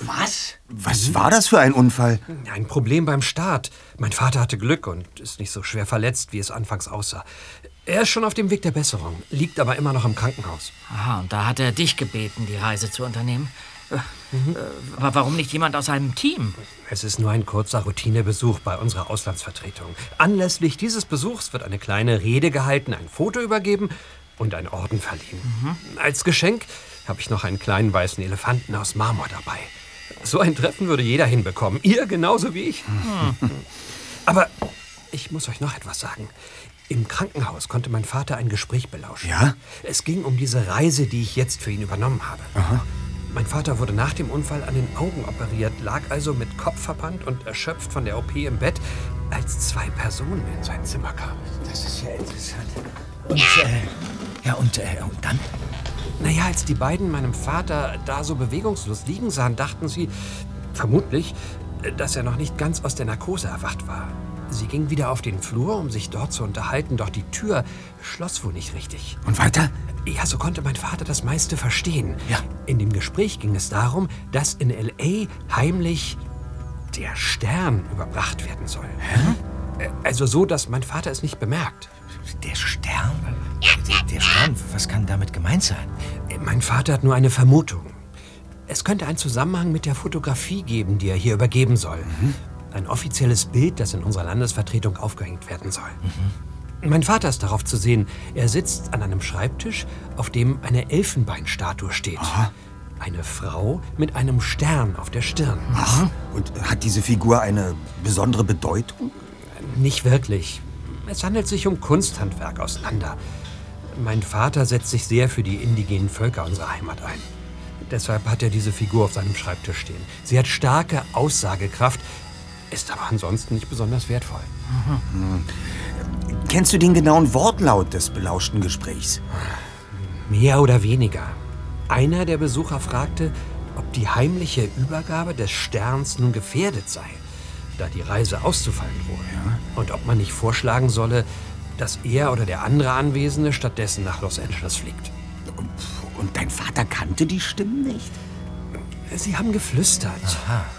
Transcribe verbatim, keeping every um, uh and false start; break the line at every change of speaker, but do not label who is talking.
Was?
Was war das für ein Unfall?
Ein Problem beim Start. Mein Vater hatte Glück und ist nicht so schwer verletzt, wie es anfangs aussah. Er ist schon auf dem Weg der Besserung, liegt aber immer noch im Krankenhaus.
Aha, und da hat er dich gebeten, die Reise zu unternehmen. Mhm. Äh, aber warum nicht jemand aus seinem Team?
Es ist nur ein kurzer Routinebesuch bei unserer Auslandsvertretung. Anlässlich dieses Besuchs wird eine kleine Rede gehalten, ein Foto übergeben und ein Orden verliehen. Mhm. Als Geschenk habe ich noch einen kleinen weißen Elefanten aus Marmor dabei. So ein Treffen würde jeder hinbekommen. Ihr genauso wie ich. Mhm. Aber ich muss euch noch etwas sagen. Im Krankenhaus konnte mein Vater ein Gespräch belauschen.
Ja?
Es ging um diese Reise, die ich jetzt für ihn übernommen habe.
Aha.
Mein Vater wurde nach dem Unfall an den Augen operiert, lag also mit Kopfverband und erschöpft von der O P im Bett, als zwei Personen in sein Zimmer kamen.
Das ist ja interessant. Und, äh, ja, und, äh, und dann?
Naja, als die beiden meinem Vater da so bewegungslos liegen sahen, dachten sie, vermutlich, dass er noch nicht ganz aus der Narkose erwacht war. Sie gingen wieder auf den Flur, um sich dort zu unterhalten, doch die Tür schloss wohl nicht richtig.
Und weiter?
Ja, so konnte mein Vater das meiste verstehen.
Ja.
In dem Gespräch ging es darum, dass in L A heimlich der Stern überbracht werden soll.
Hä?
Also so, dass mein Vater es nicht bemerkt.
Der Stern? Der, der Stern, was kann damit gemeint sein?
Mein Vater hat nur eine Vermutung. Es könnte einen Zusammenhang mit der Fotografie geben, die er hier übergeben soll. Mhm. Ein offizielles Bild, das in unserer Landesvertretung aufgehängt werden soll. Mhm. Mein Vater ist darauf zu sehen. Er sitzt an einem Schreibtisch, auf dem eine Elfenbeinstatue steht.
Aha.
Eine Frau mit einem Stern auf der Stirn.
Ach, und hat diese Figur eine besondere Bedeutung?
Nicht wirklich. Es handelt sich um Kunsthandwerk aus Nanda. Mein Vater setzt sich sehr für die indigenen Völker unserer Heimat ein. Deshalb hat er diese Figur auf seinem Schreibtisch stehen. Sie hat starke Aussagekraft, ist aber ansonsten nicht besonders wertvoll.
Mhm. Kennst du den genauen Wortlaut des belauschten Gesprächs?
Mehr oder weniger. Einer der Besucher fragte, ob die heimliche Übergabe des Sterns nun gefährdet sei, da die Reise auszufallen drohe. Ja. Und ob man nicht vorschlagen solle, dass er oder der andere Anwesende stattdessen nach Los Angeles fliegt.
Und dein Vater kannte die Stimmen nicht?
Sie haben geflüstert.
Aha.